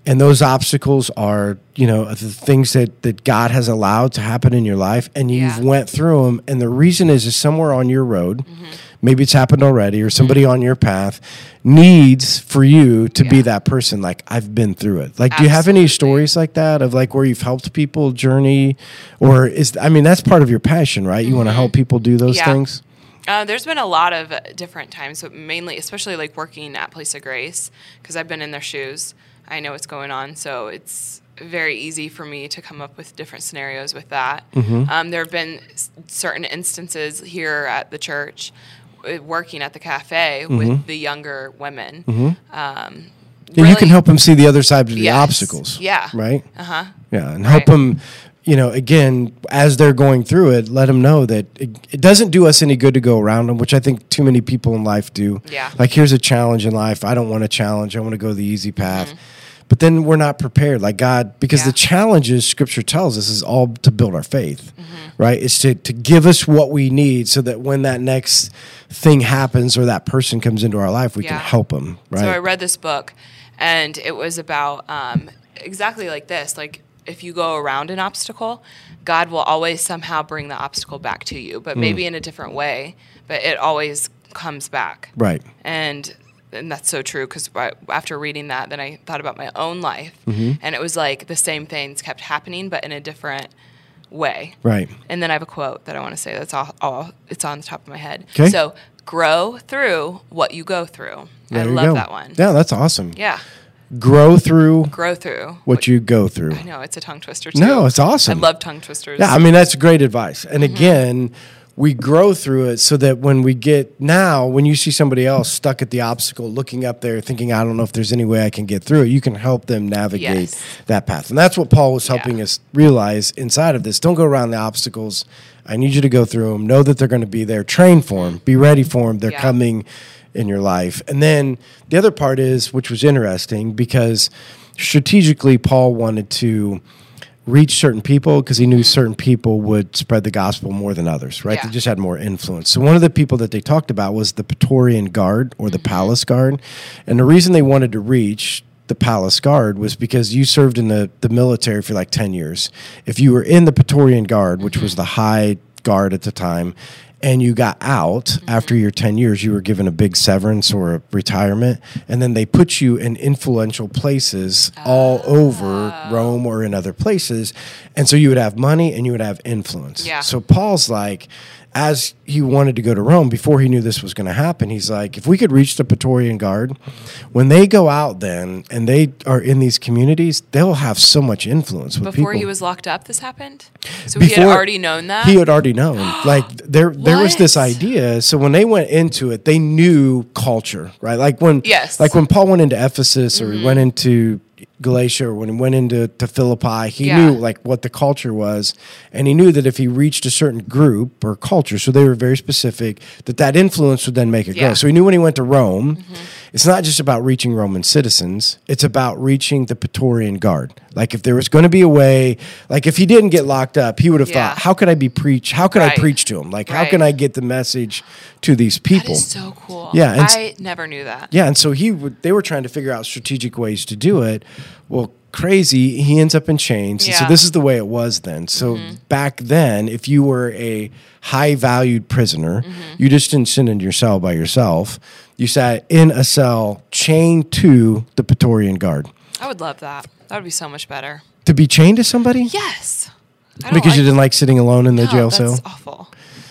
And those obstacles are, you know, the things that, that God has allowed to happen in your life, and you've Yeah. went through them. And the reason is, is somewhere on your road, mm-hmm. maybe it's happened already, or somebody mm-hmm. on your path needs for you to yeah. be that person. Like, I've been through it. Like, Absolutely. Do you have any stories like that of like where you've helped people journey, or is, I mean, that's part of your passion, right? You mm-hmm. want to help people do those yeah. things? Uh, there's been a lot of different times, but mainly, especially like working at Place of Grace, because I've been in their shoes. I know what's going on, so it's very easy for me to come up with different scenarios with that. Mm-hmm. Um, there have been s- certain instances here at the church, uh, working at the cafe mm-hmm. with the younger women. Mm-hmm. Um, yeah, really, you can help them see the other side of the yes, obstacles. Yeah. Right? Uh-huh. Yeah, and help right. them, you know, again, as they're going through it, let them know that it, it doesn't do us any good to go around them, which I think too many people in life do. Yeah. Like, here's a challenge in life. I don't want a challenge. I want to go the easy path. Mm-hmm. But then we're not prepared, like God, because yeah. the challenges Scripture tells us is all to build our faith, mm-hmm. right? It's to, to give us what we need so that when that next thing happens or that person comes into our life, we yeah. can help them, right? So I read this book, and it was about um, exactly like this. Like, if you go around an obstacle, God will always somehow bring the obstacle back to you, but maybe mm. in a different way, but it always comes back. Right. And And that's so true, because after reading that, then I thought about my own life. Mm-hmm. And it was like the same things kept happening, but in a different way. Right. And then I have a quote that I want to say that's all, all it's on the top of my head. Okay. So, grow through what you go through. There I you love go. that one. Yeah, that's awesome. Yeah. Grow through. Grow through. What, what you go through. I know, it's a tongue twister, too. No, it's awesome. I love tongue twisters. Yeah, I mean, that's great advice. And mm-hmm. again, we grow through it so that when we get now, when you see somebody else stuck at the obstacle, looking up there, thinking, I don't know if there's any way I can get through it, you can help them navigate yes. that path. And that's what Paul was helping yeah. us realize inside of this. Don't go around the obstacles. I need you to go through them. Know that they're going to be there. Train for them. Be ready for them. They're yeah. coming in your life. And then the other part is, which was interesting, because strategically Paul wanted to reach certain people because he knew certain people would spread the gospel more than others, right? Yeah. They just had more influence. So one of the people that they talked about was the Praetorian Guard or the mm-hmm. Palace Guard. And the reason they wanted to reach the Palace Guard was because you served in the, the military for like ten years. If you were in the Praetorian Guard, which mm-hmm. was the high guard at the time, and you got out mm-hmm. after your ten years, you were given a big severance or a retirement, and then they put you in influential places uh, all over Rome or in other places, and so you would have money and you would have influence. Yeah. So Paul's like, as he wanted to go to Rome, before he knew this was going to happen, he's like, if we could reach the Praetorian Guard, when they go out then and they are in these communities, they'll have so much influence with Before people. Before he was locked up, this happened? So Before, he had already known that? He had already known. Like, there there was this idea. So when they went into it, they knew culture, right? Like when, yes. like when Paul went into Ephesus or mm-hmm. he went into Galatia, or when he went into to Philippi, he yeah. knew like what the culture was, and he knew that if he reached a certain group or culture, so they were very specific, that that influence would then make it yeah. grow. So he knew when he went to Rome, mm-hmm. it's not just about reaching Roman citizens, it's about reaching the Praetorian Guard. Like if there was going to be a way, like if he didn't get locked up, he would have yeah. thought, how could I be preach? How could right. I preach to him? Like right. how can I get the message to these people? That is so cool. Yeah, and I never knew that. Yeah, and so he would, they were trying to figure out strategic ways to do it. Well, crazy, he ends up in chains. Yeah. And so this is the way it was then. So mm-hmm. back then, if you were a high-valued prisoner, mm-hmm. you just didn't sit in your cell by yourself. You sat in a cell chained to the Praetorian Guard. I would love that. That would be so much better. To be chained to somebody? Yes. I don't because like you didn't like sitting alone in the no, jail that's cell? That's awful.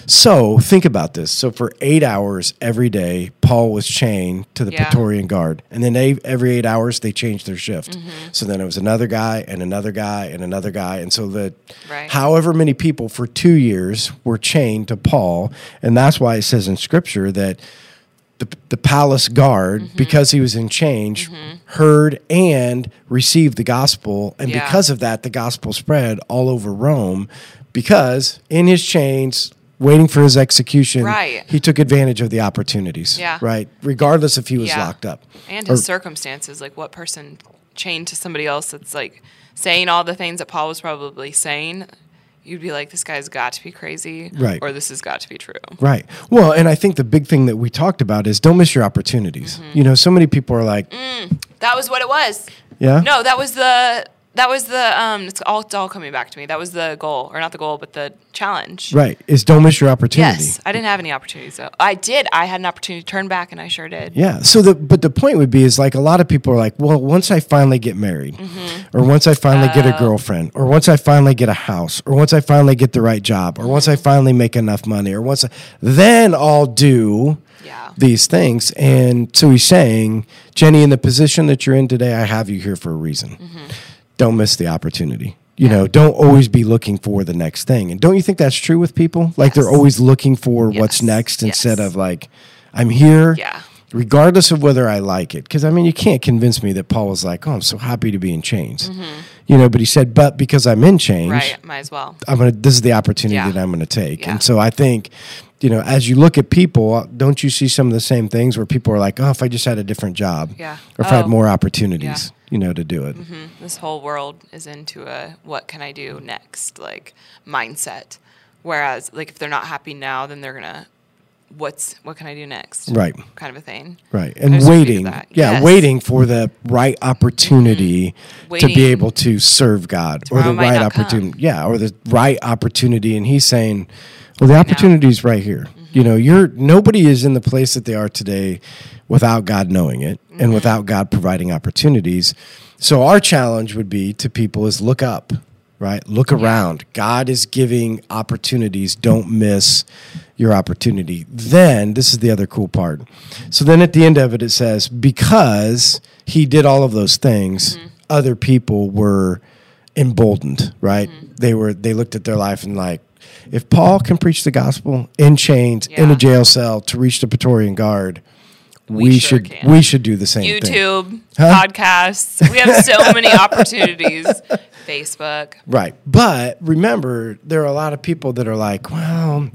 So think about this. So for eight hours every day, Paul was chained to the yeah. Praetorian Guard. And then they, every eight hours, they changed their shift. Mm-hmm. So then it was another guy and another guy and another guy. And so that right. however many people for two years were chained to Paul. And that's why it says in Scripture that the, the palace guard, mm-hmm. because he was in chains, mm-hmm. heard and received the gospel. And yeah. because of that, the gospel spread all over Rome. Because in his chains, waiting for his execution, right. he took advantage of the opportunities, yeah. right? Regardless if he was yeah. locked up. And his or, circumstances, like what person chained to somebody else that's like saying all the things that Paul was probably saying, you'd be like, this guy's got to be crazy, right. or this has got to be true. Right. Well, and I think the big thing that we talked about is don't miss your opportunities. Mm-hmm. You know, so many people are like... Mm, that was what it was. Yeah. No, that was the that was the um. It's all it's all coming back to me. That was the goal, or not the goal, but the challenge. Right. Is don't miss your opportunity. Yes, I didn't have any opportunities though. I did. I had an opportunity to turn back, and I sure did. Yeah. So the but the point would be is like a lot of people are like, well, once I finally get married, mm-hmm. or once I finally uh, get a girlfriend, or once I finally get a house, or once I finally get the right job, or mm-hmm. once I finally make enough money, or once I, then I'll do yeah. these things. And so he's saying, Jenny, in the position that you're in today, I have you here for a reason. Mm-hmm. Don't miss the opportunity. You know, don't always be looking for the next thing. And don't you think that's true with people? Like yes. they're always looking for yes. what's next instead yes. of like, I'm here yeah. regardless of whether I like it. Because, I mean, you can't convince me that Paul was like, oh, I'm so happy to be in chains. Mm-hmm. You know, but he said, but because I'm in chains. Right, might as well. I'm gonna. This is the opportunity yeah. that I'm going to take. Yeah. And so I think, you know, as you look at people, don't you see some of the same things where people are like, oh, if I just had a different job. Yeah. Or if oh. I had more opportunities. Yeah. You know, to do it. Mm-hmm. This whole world is into a what can I do next, like mindset. Whereas, like, if they're not happy now, then they're gonna, what's what can I do next? Right. Kind of a thing. Right. And waiting, yeah, yes. waiting for the right opportunity mm-hmm. to be able to serve God, or the right opportunity. Come. Yeah, or the right opportunity. And he's saying, well, the right opportunity is right here. Mm-hmm. You know, you're nobody is in the place that they are today without God knowing it mm-hmm. and without God providing opportunities. So our challenge would be to people is look up, right? Look yeah. around. God is giving opportunities. Don't miss your opportunity. Then, this is the other cool part. So then at the end of it, it says, because he did all of those things, mm-hmm. other people were emboldened, right? Mm-hmm. They were, they looked at their life and like, if Paul can preach the gospel in chains, yeah. in a jail cell to reach the Praetorian Guard, We, we sure should can. we should do the same YouTube, thing. YouTube, huh? Podcasts. We have so many opportunities. Facebook. Right. But remember, there are a lot of people that are like, well,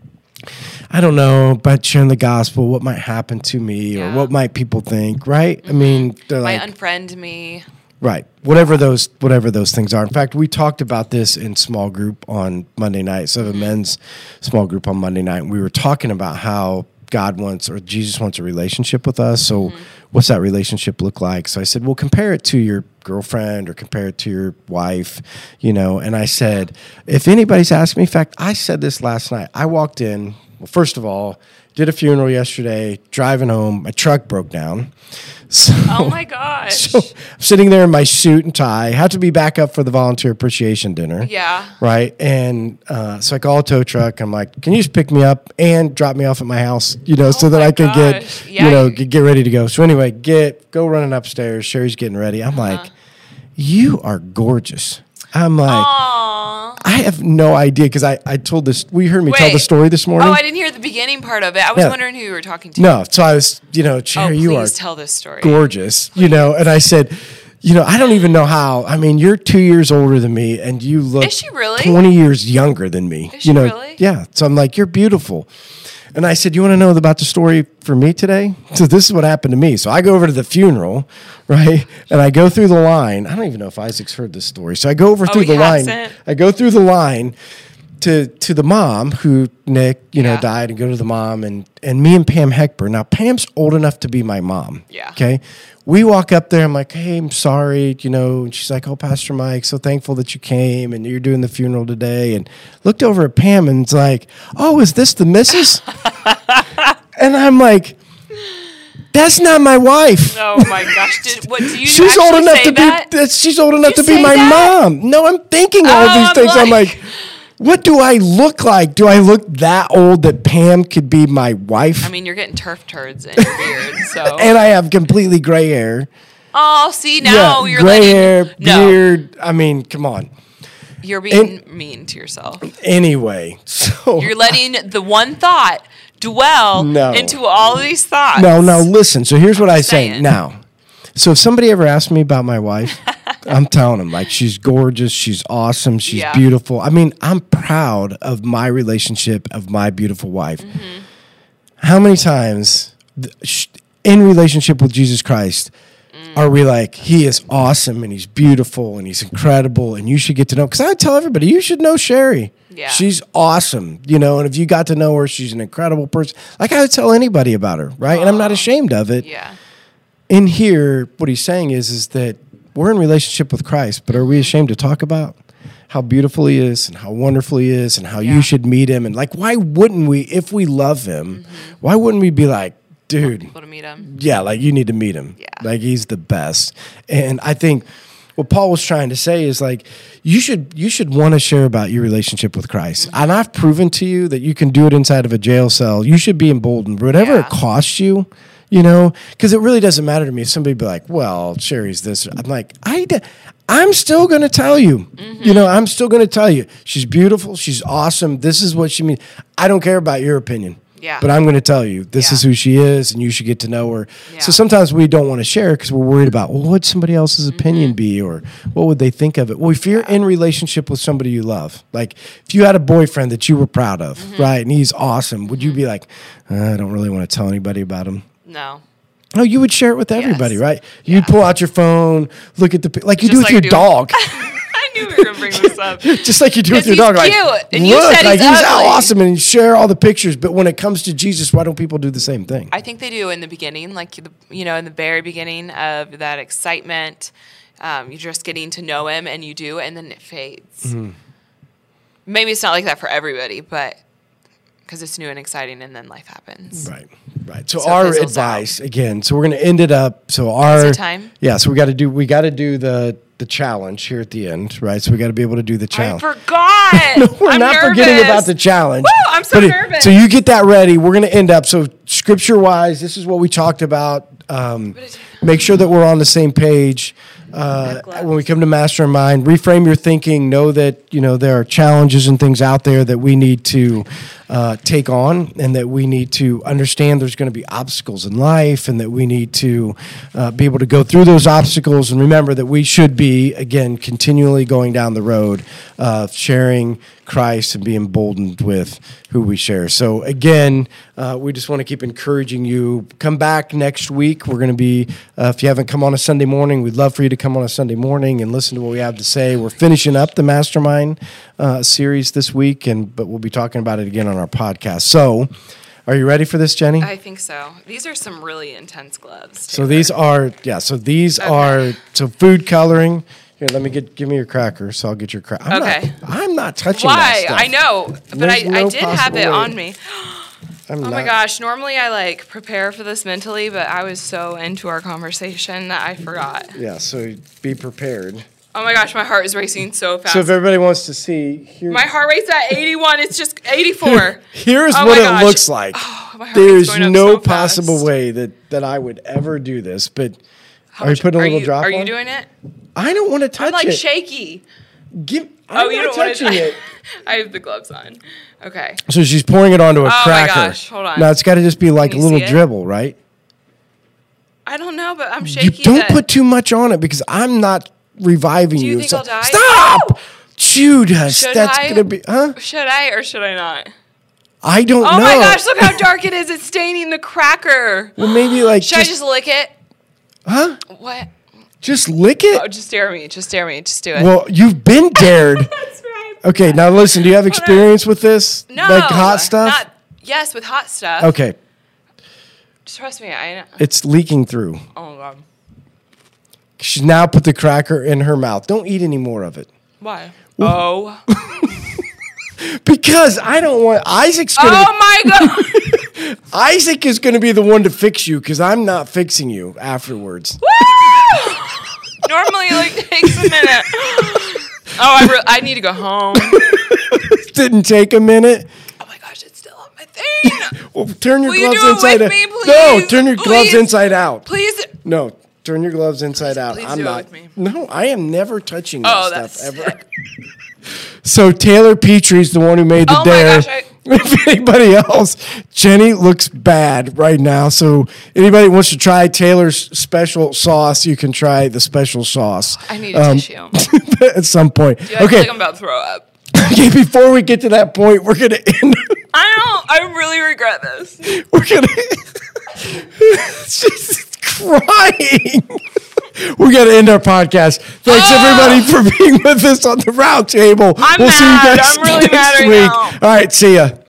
I don't know about sharing the gospel. What might happen to me yeah. or what might people think, right? Mm-hmm. I mean, they're might like... unfriend me. Right. Whatever those whatever those things are. In fact, we talked about this in small group on Monday night. So the men's small group on Monday night. And we were talking about how God wants or Jesus wants a relationship with us. So mm-hmm. what's that relationship look like? So I said, well, compare it to your girlfriend or compare it to your wife, you know. And I said, if anybody's asked me, in fact, I said this last night. I walked in, well, first of all, did a funeral yesterday, driving home, my truck broke down. So, oh my gosh. So I'm sitting there in my suit and tie, had to be back up for the volunteer appreciation dinner. Yeah. Right. And uh, so I call a tow truck. I'm like, can you just pick me up and drop me off at my house, you know, oh so that I can gosh. get, yeah, you know, get, get ready to go. So anyway, get, go running upstairs. Sherry's getting ready. I'm uh-huh. like, you are gorgeous. I'm like, aww. I have no idea because I, I told this. We heard me Wait. tell the story this morning. Oh, I didn't hear the beginning part of it. I was yeah. wondering who you were talking to. No, so I was, you know, Cherry, oh, you are tell this story. gorgeous, Please. you know. And I said, you know, I don't even know how. I mean, you're two years older than me, and you look Is she really? twenty years younger than me. Is she you know, really? Yeah. So I'm like, you're beautiful. And I said, you want to know about the story for me today? So this is what happened to me. So I go over to the funeral, right? And I go through the line. I don't even know if Isaac's heard this story. So I go over oh, through the hasn't? line. I go through the line to to the mom who, Nick, you know, yeah. died, and go to the mom and, and me and Pam Heckber. Now, Pam's old enough to be my mom. Yeah. Okay? We walk up there. I'm like, hey, I'm sorry, you know. And she's like, oh, Pastor Mike, so thankful that you came and you're doing the funeral today. And looked over at Pam and was like, oh, is this the missus? And I'm like, that's not my wife. Oh my gosh! Did, what do you? She's old enough say to that? be. She's old enough Did to be my that? mom. No, I'm thinking all oh, of these I'm things. like, I'm like, what do I look like? Do I look that old that Pam could be my wife? I mean, you're getting turf turds in your beard, so. And I have completely gray hair. Oh, see now yeah, you're gray letting, hair, no. beard. I mean, come on. You're being and, mean to yourself. Anyway, so you're letting the one thought dwell no. into all of these thoughts. No, no, listen. So here's what I saying. say now. So if somebody ever asks me about my wife, I'm telling them, like, she's gorgeous, she's awesome, she's yeah. beautiful. I mean, I'm proud of my relationship, of my beautiful wife. Mm-hmm. How many times in relationship with Jesus Christ mm. are we like, he is awesome and he's beautiful and he's incredible and you should get to know? Because I tell everybody, you should know Sherry. Yeah. She's awesome, you know, and if you got to know her, she's an incredible person. Like I would tell anybody about her, right? Oh. And I'm not ashamed of it. Yeah. In here, what he's saying is, is that we're in relationship with Christ, but are we ashamed to talk about how beautiful he is and how wonderful he is and how Yeah. you should meet him? And like, why wouldn't we, if we love him, mm-hmm. why wouldn't we be like, dude, people to meet him. Yeah, like you need to meet him. Yeah. Like he's the best. And I think what Paul was trying to say is like you should you should want to share about your relationship with Christ. Mm-hmm. And I've proven to you that you can do it inside of a jail cell. You should be emboldened, whatever Yeah. it costs you. You know, because it really doesn't matter to me if somebody be like, well, Sherry's this. I'm like, I, I'm still going to tell you. Mm-hmm. You know, I'm still going to tell you. She's beautiful. She's awesome. This is what she means. I don't care about your opinion. Yeah. But I'm going to tell you, this Yeah. is who she is, and you should get to know her. Yeah. So sometimes we don't want to share because we're worried about, well, what would somebody else's opinion mm-hmm. be, or what would they think of it? Well, if you're Yeah. in relationship with somebody you love, like if you had a boyfriend that you were proud of, mm-hmm. right, and he's awesome, would you be like, uh, I don't really want to tell anybody about him? No. No, you would share it with everybody, Yes. right? Yeah. You'd pull out your phone, look at the pi- like you Just do with like your I do- dog, I knew we were going to bring this up. just like you do with your He's dog. Like, cute, and you look, said like he's he's ugly. awesome, and you share all the pictures. But when it comes to Jesus, why don't people do the same thing? I think they do in the beginning, like, the, you know, in the very beginning of that excitement. Um, you're just getting to know him, and you do, and then it fades. Mm-hmm. Maybe it's not like that for everybody, but because it's new and exciting, and then life happens. Right, right. So, So our it fizzles advice again. So we're going to end it up. So our it time? yeah. So we got to do we got to do the the challenge here at the end, right? So we got to be able to do the I challenge. forgot. No, we're I'm not nervous. forgetting about the challenge. Woo, I'm so But it- nervous. so you get that ready. We're going to end up. So scripture wise, this is what we talked about. Um, make sure that we're on the same page. Uh, when we come to Mastermind, reframe your thinking. Know that you know there are challenges and things out there that we need to uh, take on, and that we need to understand. There's going to be obstacles in life, and that we need to uh, be able to go through those obstacles. And remember that we should be again continually going down the road of sharing Christ and be emboldened with who we share. So again, uh, we just want to keep encouraging you. Come back next week. We're going to be, uh, if you haven't come on a Sunday morning, we'd love for you to come on a Sunday morning and listen to what we have to say. We're finishing up the Mastermind uh, series this week, and but we'll be talking about it again on our podcast. So are you ready for this, Jenny? I think so. These are some really intense gloves. So these are, yeah, so these Okay. are, so food coloring. Here, let me get, give me your cracker, so I'll get your cracker. Okay. Not, I'm not touching Why? that stuff. I know, but There's I, no I did have possible it way. on me. I'm Oh not, my gosh, normally I like prepare for this mentally, but I was so into our conversation that I forgot. Yeah, so be prepared. Oh my gosh, my heart is racing so fast. So if everybody wants to see, here, My heart rate's at eighty-one. It's just eighty-four. here's Oh what my it gosh. looks like. Oh, my heart rate's There's going up no so possible fast. way that, that I would ever do this, but How are you much- putting a little you, drop Are you on? doing it? I don't want to touch I'm like it. shaky. Give, I'm Oh, you not don't want touching to. it. I have the gloves on. Okay. So she's pouring it onto a Oh my cracker. gosh, hold on. Now it's got to just be like a Can you little see it? dribble, right? I don't know, but I'm You shaky. don't that- put too much on it because I'm not reviving Do you you. think So- I'll die? Stop! Oh! Judas, Should that's I? gonna be, huh? Should I or should I not? I don't Oh know. my gosh, look how dark it is. It's staining the cracker. Well, maybe like Should I just lick it? huh? What? Just lick it. Oh, just dare me. Just dare me. Just do it. Well, you've been dared. That's right. Okay, now listen. Do you have experience with this? No. Like hot stuff? Not, yes, with hot stuff. Okay, Trust me. I know. it's leaking through. Oh, my God. She's now put the cracker in her mouth. Don't eat any more of it. Why? Oh. Because I don't want Isaac's gonna. Oh, my God. Isaac is gonna be the one to fix you because I'm not fixing you afterwards. Woo! Normally, like, takes a minute. Oh, I, re- I need to go home. Didn't take a minute. Oh, my gosh. It's still on my thing. Well, turn your Will you gloves do it inside with out. me, please? No, turn your gloves Please? inside out. Please. No, turn your gloves inside out. please I'm do it not. with me. No, I am never touching that Oh, stuff that's ever. sick. So Taylor Petrie's the one who made the Oh my dare. gosh, I- If anybody else, Jenny looks bad right now. So anybody wants to try Taylor's special sauce, you can try the special sauce. I need a um, tissue. at some point. Dude, I feel Okay. like I'm about to throw up. Okay. Before we get to that point, we're gonna end. I don't. I really regret this. We're gonna. She's crying. We're gonna end our podcast. Thanks Oh! everybody for being with us on the round table. I'm we'll see you mad. guys I'm really next mad right week. now. All right, see ya.